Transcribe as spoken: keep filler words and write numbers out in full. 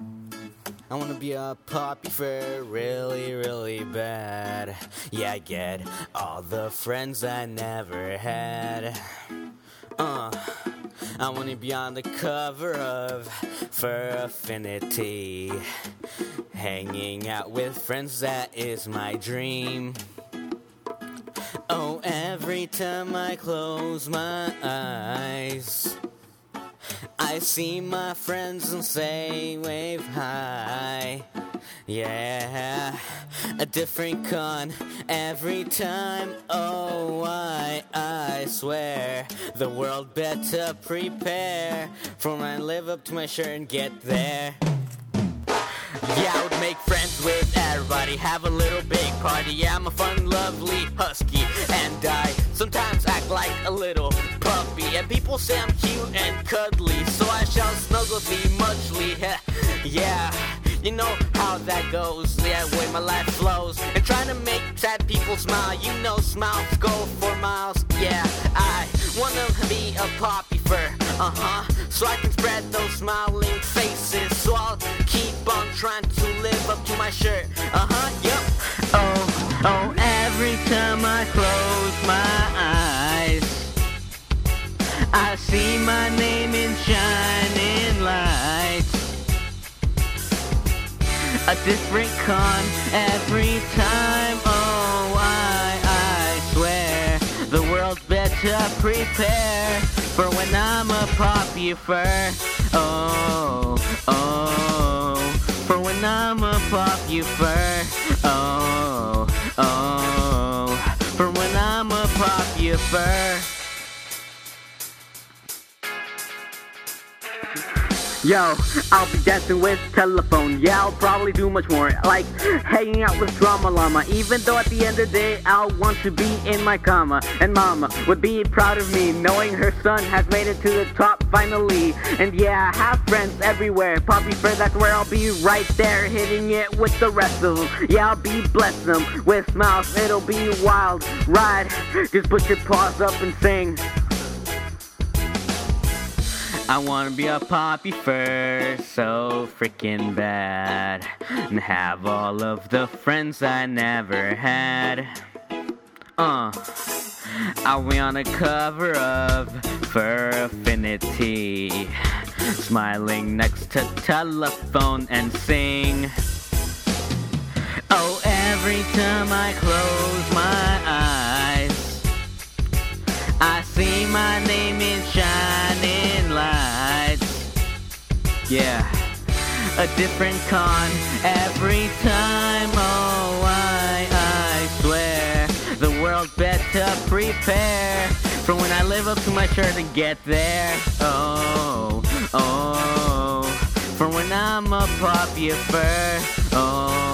I wanna be a poppy fur really, really bad. Yeah, I get all the friends I never had. Uh, I wanna be on the cover of Fur Affinity. Hanging out with friends, that is my dream. Oh, every time I close my eyes, I see my friends and say wave hi. Yeah, a different con every time. Oh, I, I swear the world better prepare for when I live up to my shirt and get there. Yeah, I would make friends with everybody, have a little big party. Yeah, I'm a fun, lovely husky, and I sometimes act like a little puppy. And people say I'm cute and cuddly, so I shall snuggle thee muchly. Yeah, you know how that goes. Yeah, the way my life flows, and trying to make sad people smile. You know, smiles go for miles. Yeah, I wanna be a poppy fur, uh-huh, so I can spread those smiling faces. So I'll keep on trying to live up to my shirt, uh-huh, yep. Oh, oh, every time I close my eyes, I see my name in shining lights. A different con every time. Oh, I, I swear the world better prepare for when I'm a poppy fur. Oh, oh, for when I'm a poppy fur. Oh, oh, for when I'm a poppy fur. Yo, I'll be dancing with telephone. Yeah, I'll probably do much more, like hanging out with Drama Llama. Even though at the end of the day I'll want to be in my comma. And mama would be proud of me, knowing her son has made it to the top finally. And yeah, I have friends everywhere. Poppy fur, that's where I'll be, right there, hitting it with the rest of them. Yeah, I'll be blessing them with smiles. It'll be a wild ride. Just put your paws up and sing. I wanna be a poppy fur so freaking bad, and have all of the friends I never had. Uh, I'll be on the cover of Fur Affinity, smiling next to telephone and sing. Oh, every time I close my eyes, I see my name in shining lights. Yeah, a different con every time. Oh, I, I swear the world better prepare for when I live up to my shirt and get there. Oh, oh, for when I'm a poppy fur. Oh.